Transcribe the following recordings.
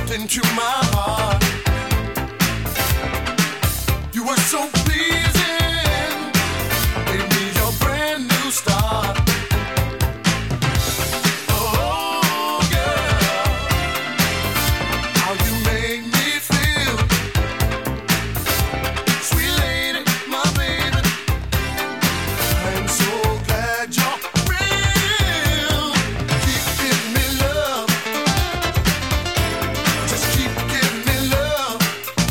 into my heart. You were so pleasing, gave me your brand new start. Oh girl, how you make me feel, sweet lady, my baby. I'm so glad you're real. Keep giving me love, just keep giving me love.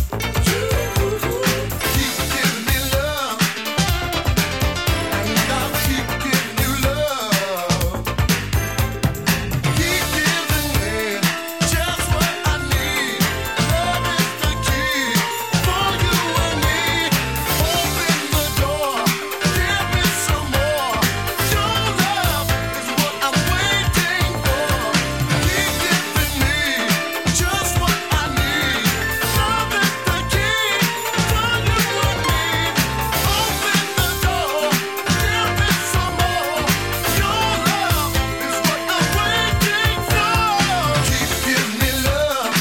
Keep giving me love, and I'll keep giving you love. Keep giving me just what I need. Love is the key for you and me. Open the door, give me some more. Your love is what I'm waiting for. Keep giving me just what I need. Love is the key for you and me. Open the door, give me some more. Your love is what I'm waiting for. Keep giving me love,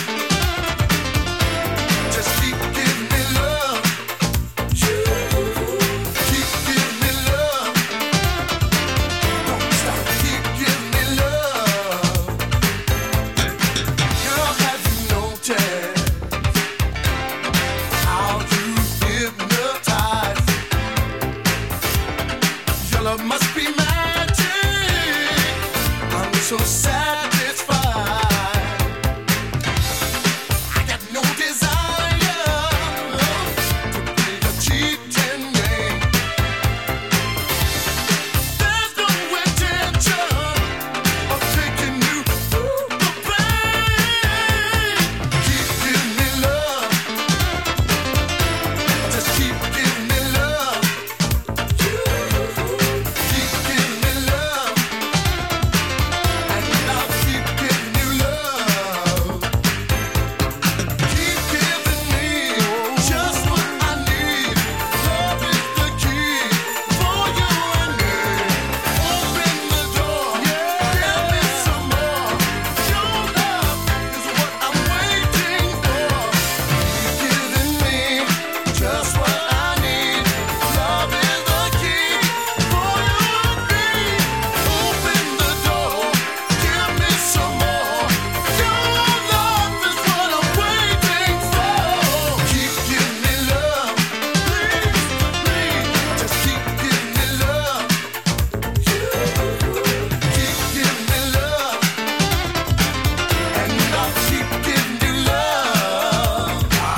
just keep giving me love. Keep giving me love, don't stop. Keep giving me love. Girl, have you noticed how you hypnotize? Your love must be magic. I'm so satisfied. I got no desire to play a cheating game. There's no intention of taking you through the pain. Keep giving me love, just keep giving me love. Keep giving me love, and I'll keep giving you love. Keep giving me just what I need. Love is the key for you and me. Open the door, give me some more. Your love is what I'm waiting for. Keep giving me just what I need. Love is the key for you and me. Open the door, give me some more. Your love is what I'm waiting for. Keep giving me love, please, please, just keep giving me love. Keep giving me love, and I'll keep giving you love.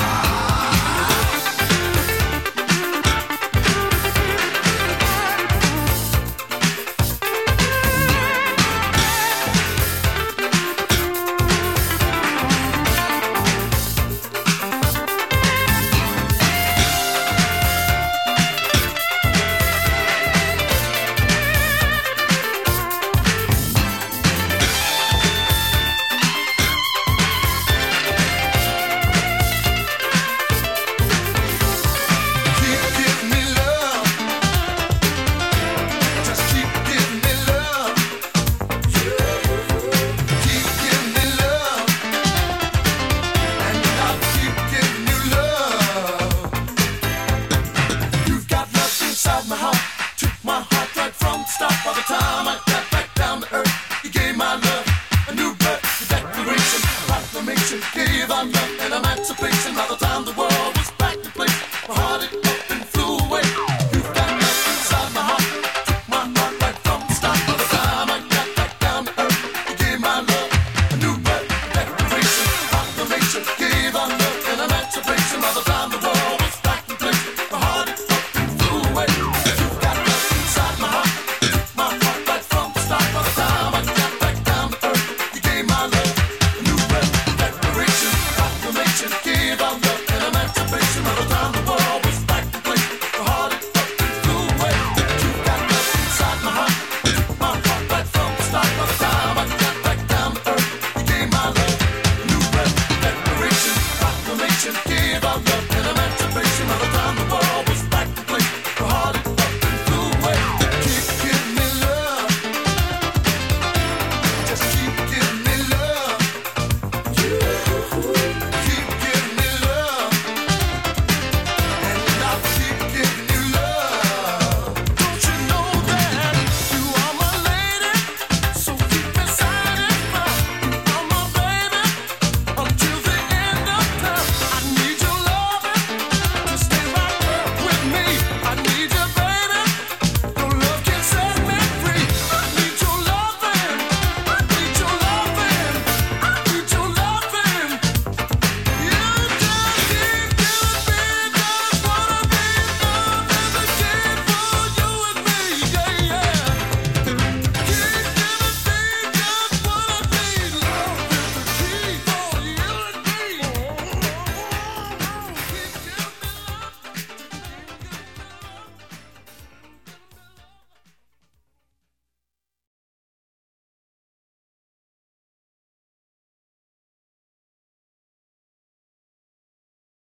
Keep giving me love, just keep giving me love. Keep giving me love, and I'll keep giving you love. You've got love inside my heart, took my heart right from the start. By the time I got back down to earth, you gave my love a new birth. The declaration, proclamation, gave our love and emancipation. By the time the world